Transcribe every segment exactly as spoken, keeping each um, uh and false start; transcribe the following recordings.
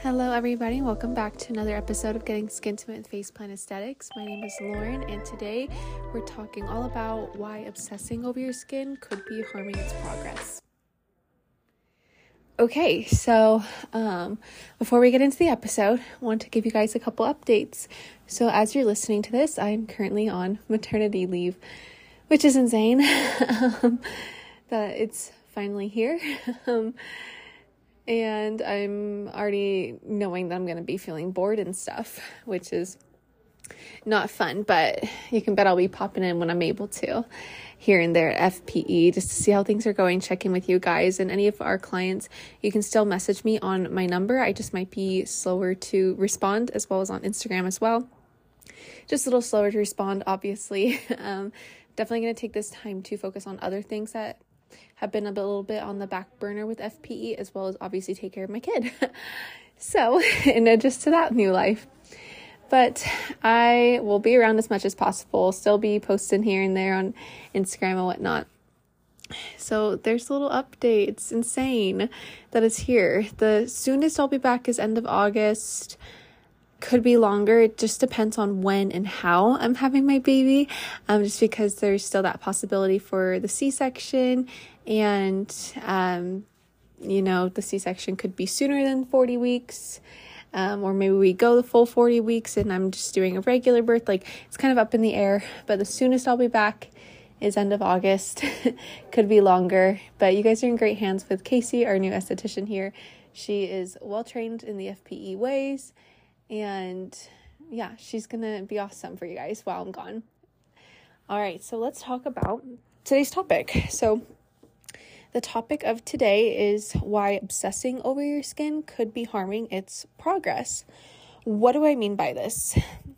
Hello everybody, welcome back to another episode of Getting Skintimate with Faceplant Aesthetics. My name is Lauren, and today we're talking all about why obsessing over your skin could be harming its progress. Okay, so um, before we get into the episode, I want to give you guys a couple updates. So as you're listening to this, I'm currently on maternity leave, which is insane um, that it's finally here. um, And I'm already knowing that I'm going to be feeling bored and stuff, which is not fun, but you can bet I'll be popping in when I'm able to here and there at F P E just to see how things are going, checking with you guys and any of our clients. You can still message me on my number. I just might be slower to respond, as well as on Instagram as well. Just a little slower to respond, obviously. um, definitely going to take this time to focus on other things that have been a little bit on the back burner with F P E, as well as obviously take care of my kid. So, and then just to that new life. But I will be around as much as possible, still be posting here and there on Instagram and whatnot. So there's a little update. It's insane that it's here. The soonest I'll be back is end of August. Could be longer. It just depends on when and how I'm having my baby. Um, just because there's still that possibility for the C-section, and um, you know, the C-section could be sooner than forty weeks, um, or maybe we go the full forty weeks and I'm just doing a regular birth. Like, it's kind of up in the air. But the soonest I'll be back is end of August. Could be longer. But you guys are in great hands with Casey, our new esthetician here. She is well trained in the F P E ways. And yeah, she's going to be awesome for you guys while I'm gone. All right, so let's talk about today's topic. So the topic of today is why obsessing over your skin could be harming its progress. What do I mean by this?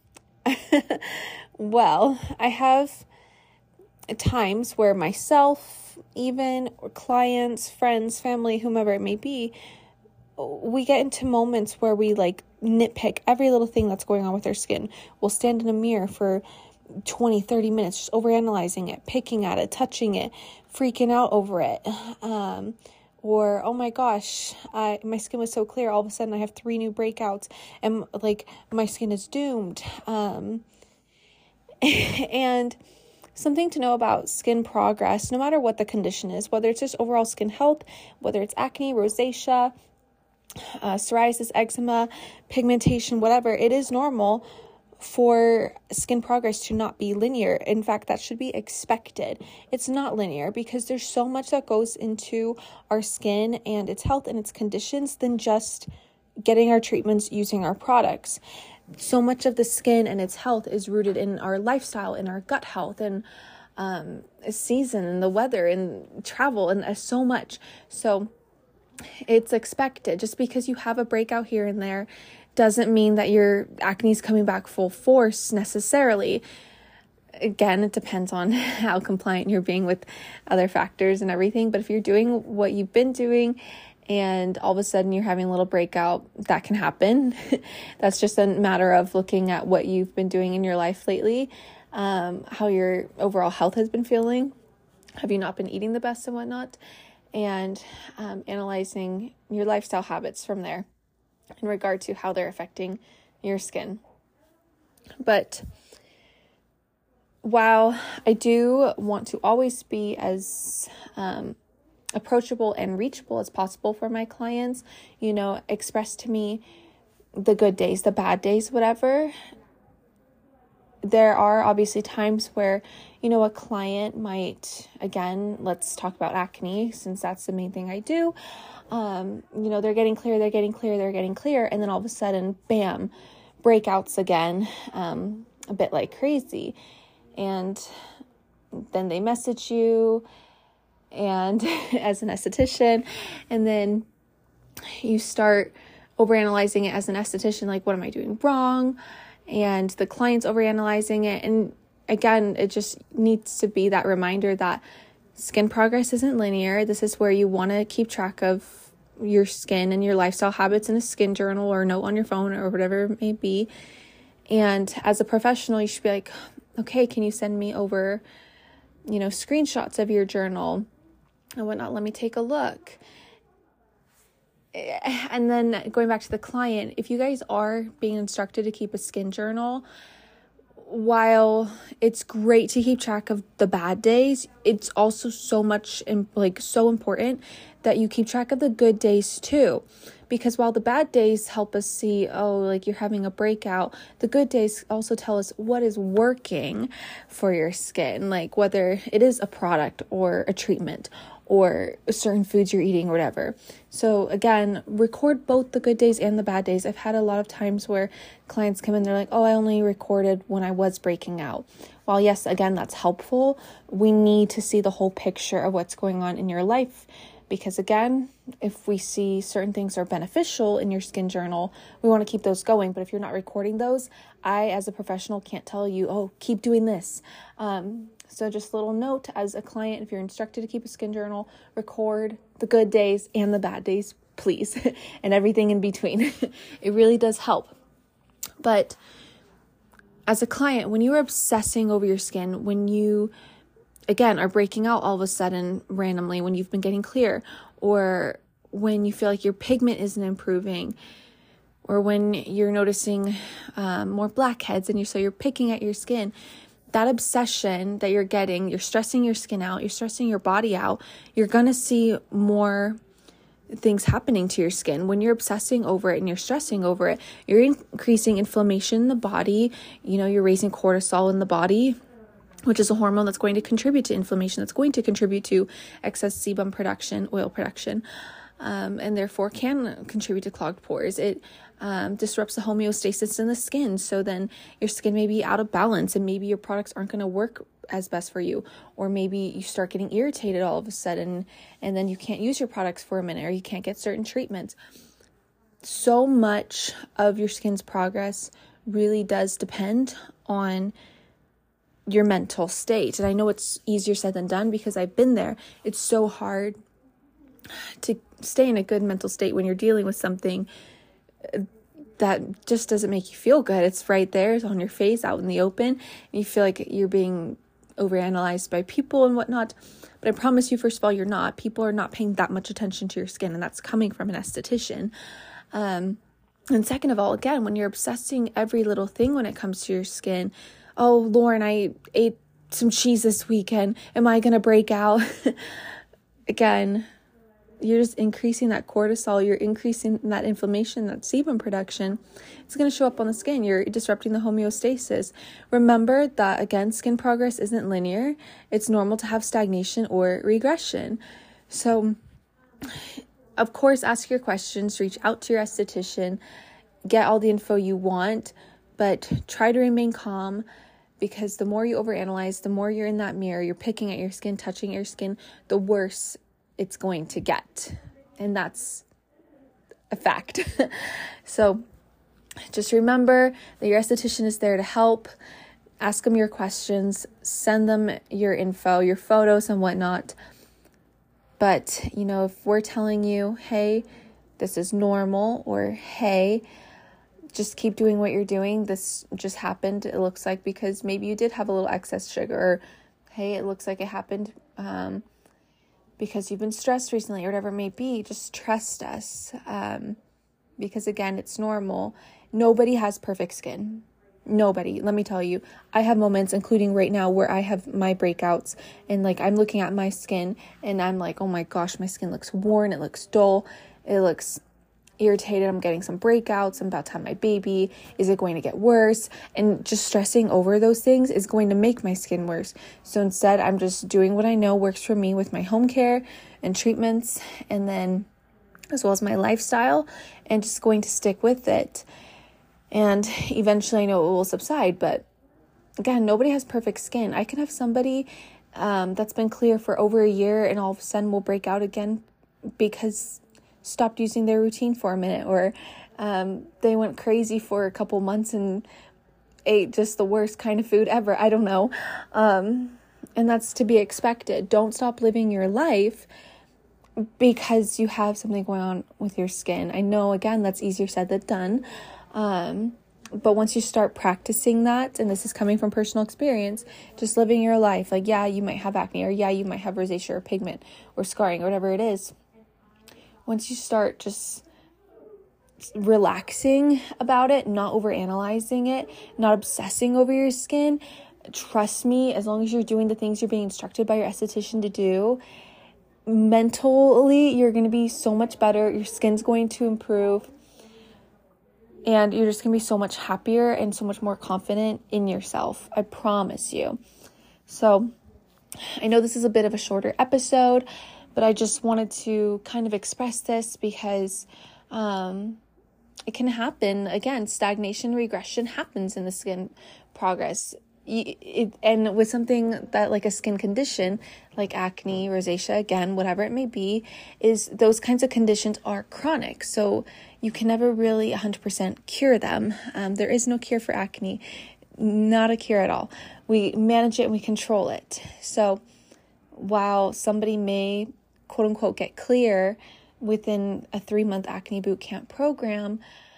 Well, I have times where myself, even, or clients, friends, family, whomever it may be, we get into moments where we like nitpick every little thing that's going on with our skin. We'll stand in a mirror for twenty, thirty minutes, just overanalyzing it, picking at it, touching it, freaking out over it. Um, or, oh my gosh, I, my skin was so clear. All of a sudden I have three new breakouts and like my skin is doomed. Um, and something to know about skin progress, no matter what the condition is, whether it's just overall skin health, whether it's acne, rosacea, Uh, psoriasis, eczema, pigmentation, whatever, it is normal for skin progress to not be linear. In fact, that should be expected. It's not linear because there's so much that goes into our skin and its health and its conditions than just getting our treatments using our products. So much of the skin and its health is rooted in our lifestyle, in our gut health, and um, season, and the weather, and travel, and uh, so much. So it's expected. Just because you have a breakout here and there doesn't mean that your acne is coming back full force necessarily. Again, it depends on how compliant you're being with other factors and everything. But if you're doing what you've been doing and all of a sudden you're having a little breakout, that can happen. That's just a matter of looking at what you've been doing in your life lately, um, how your overall health has been feeling. Have you not been eating the best and whatnot? And um, analyzing your lifestyle habits from there in regard to how they're affecting your skin. But while I do want to always be as um, approachable and reachable as possible for my clients, you know, express to me the good days, the bad days, whatever. There are obviously times where, you know, a client might, again, let's talk about acne, since that's the main thing I do. Um, you know, they're getting clear, they're getting clear, they're getting clear. And then all of a sudden, bam, breakouts again, um, a bit like crazy. And then they message you and as an esthetician, and then you start overanalyzing it as an esthetician, like, what am I doing wrong? And the client's overanalyzing it. And again, it just needs to be that reminder that skin progress isn't linear. This is where you want to keep track of your skin and your lifestyle habits in a skin journal or note on your phone or whatever it may be. And as a professional, you should be like, okay, can you send me over, you know, screenshots of your journal and whatnot? Let me take a look. and then going back to the client, if you guys are being instructed to keep a skin journal, while it's great to keep track of the bad days, it's also so much like so important that you keep track of the good days too. Because while the bad days help us see, oh, like you're having a breakout, the good days also tell us what is working for your skin, like whether it is a product or a treatment or certain foods you're eating or whatever. So again, record both the good days and the bad days. I've had a lot of times where clients come in, they're like, oh, I only recorded when I was breaking out. While yes, again, that's helpful, we need to see the whole picture of what's going on in your life. Because again, if we see certain things are beneficial in your skin journal, we want to keep those going. But if you're not recording those, I, as a professional, can't tell you, oh, keep doing this. Um, so just a little note as a client, if you're instructed to keep a skin journal, record the good days and the bad days, please, and everything in between. It really does help. But as a client, when you're obsessing over your skin, when you again, are breaking out all of a sudden randomly when you've been getting clear, or when you feel like your pigment isn't improving, or when you're noticing um, more blackheads and you so you're picking at your skin, that obsession that you're getting, you're stressing your skin out, you're stressing your body out, you're going to see more things happening to your skin. When you're obsessing over it and you're stressing over it, you're increasing inflammation in the body, you know, you're raising cortisol in the body, which is a hormone that's going to contribute to inflammation, that's going to contribute to excess sebum production, oil production, um, and therefore can contribute to clogged pores. It um, disrupts the homeostasis in the skin, so then your skin may be out of balance, and maybe your products aren't going to work as best for you, or maybe you start getting irritated all of a sudden, and then you can't use your products for a minute, or you can't get certain treatments. So much of your skin's progress really does depend on your mental state. And I know it's easier said than done because I've been there. It's so hard to stay in a good mental state when you're dealing with something that just doesn't make you feel good. It's right there, it's on your face, out in the open, and you feel like you're being overanalyzed by people and whatnot. But I promise you, first of all, you're not. People are not paying that much attention to your skin, and that's coming from an esthetician. Um, and second of all, again, when you're obsessing every little thing when it comes to your skin, oh, Lauren, I ate some cheese this weekend. Am I going to break out? Again, you're just increasing that cortisol. You're increasing that inflammation, that sebum production. It's going to show up on the skin. You're disrupting the homeostasis. Remember that, again, skin progress isn't linear. It's normal to have stagnation or regression. So, of course, ask your questions. Reach out to your esthetician. Get all the info you want, but try to remain calm. Because the more you overanalyze, the more you're in that mirror, you're picking at your skin, touching your skin, the worse it's going to get. And that's a fact. So just remember that your esthetician is there to help. Ask them your questions, send them your info, your photos and whatnot. But, you know, if we're telling you, hey, this is normal, or hey, just keep doing what you're doing, this just happened, it looks like, because maybe you did have a little excess sugar, or hey, it looks like it happened um, because you've been stressed recently, or whatever it may be, just trust us. Um, because again, it's normal. Nobody has perfect skin. Nobody. Let me tell you, I have moments, including right now, where I have my breakouts, and like I'm looking at my skin and I'm like, oh my gosh, my skin looks worn, it looks dull, it looks irritated, I'm getting some breakouts, I'm about to have my baby, is it going to get worse? And just stressing over those things is going to make my skin worse. So instead, I'm just doing what I know works for me with my home care and treatments, and then as well as my lifestyle, and just going to stick with it. And eventually I know it will subside, but again, nobody has perfect skin. I can have somebody um, that's been clear for over a year and all of a sudden will break out again because stopped using their routine for a minute, or um, they went crazy for a couple months and ate just the worst kind of food ever. I don't know. Um, and that's to be expected. Don't stop living your life because you have something going on with your skin. I know, again, that's easier said than done. Um, but once you start practicing that, and this is coming from personal experience, just living your life, like, yeah, you might have acne, or yeah, you might have rosacea or pigment or scarring or whatever it is. Once you start just relaxing about it, not overanalyzing it, not obsessing over your skin. Trust me, as long as you're doing the things you're being instructed by your esthetician to do, mentally, you're going to be so much better. Your skin's going to improve. And you're just going to be so much happier and so much more confident in yourself. I promise you. So I know this is a bit of a shorter episode, but I just wanted to kind of express this because um, it can happen. Again, stagnation, regression happens in the skin progress. It, and with something that like a skin condition like acne, rosacea, again, whatever it may be, is those kinds of conditions are chronic. So you can never really one hundred percent cure them. Um, there is no cure for acne, not a cure at all. We manage it and we control it. So while somebody may quote unquote get clear within a three month acne boot camp program,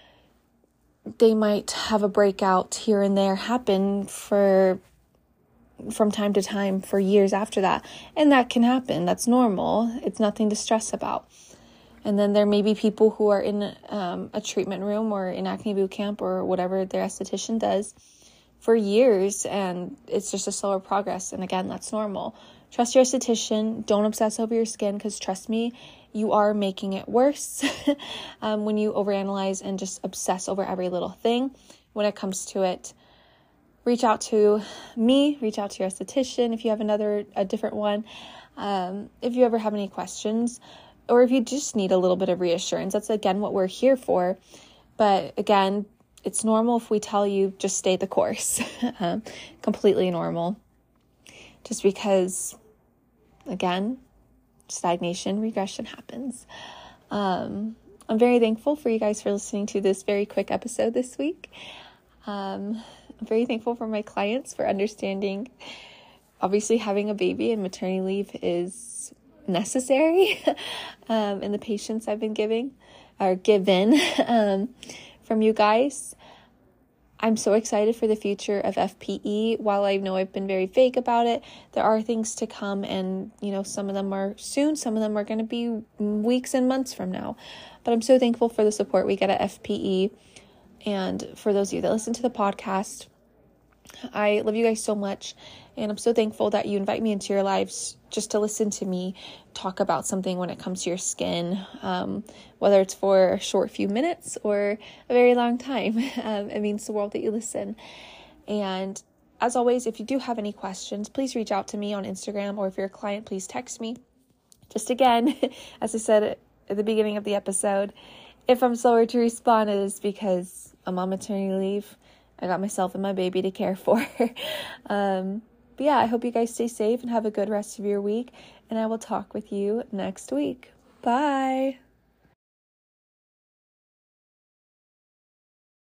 they might have a breakout here and there happen for from time to time for years after that. And that can happen. That's normal. It's nothing to stress about. And then there may be people who are in um, a treatment room or in acne boot camp or whatever their esthetician does for years, and it's just a slower progress. And again, that's normal. Trust your esthetician. Don't obsess over your skin, because trust me, you are making it worse um, when you overanalyze and just obsess over every little thing. When it comes to it, reach out to me, reach out to your esthetician if you have another, a different one. Um, if you ever have any questions, or if you just need a little bit of reassurance, that's again what we're here for. But again, it's normal if we tell you just stay the course. um, completely normal. Just because, again, stagnation, regression happens. Um, I'm very thankful for you guys for listening to this very quick episode this week. Um, I'm very thankful for my clients for understanding. Obviously, having a baby and maternity leave is necessary, um, and the patience I've been giving or given um, from you guys. I'm so excited for the future of F P E. While I know I've been very vague about it, there are things to come, and you know, some of them are soon, some of them are going to be weeks and months from now. But I'm so thankful for the support we get at F P E, and for those of you that listen to the podcast. I love you guys so much, and I'm so thankful that you invite me into your lives just to listen to me talk about something when it comes to your skin, um, whether it's for a short few minutes or a very long time. Um, it means the world that you listen. And as always, if you do have any questions, please reach out to me on Instagram, or if you're a client, please text me. Just again, as I said at the beginning of the episode, if I'm slower to respond, it is because I'm on maternity leave. I got myself and my baby to care for. um, but yeah, I hope you guys stay safe and have a good rest of your week. And I will talk with you next week. Bye.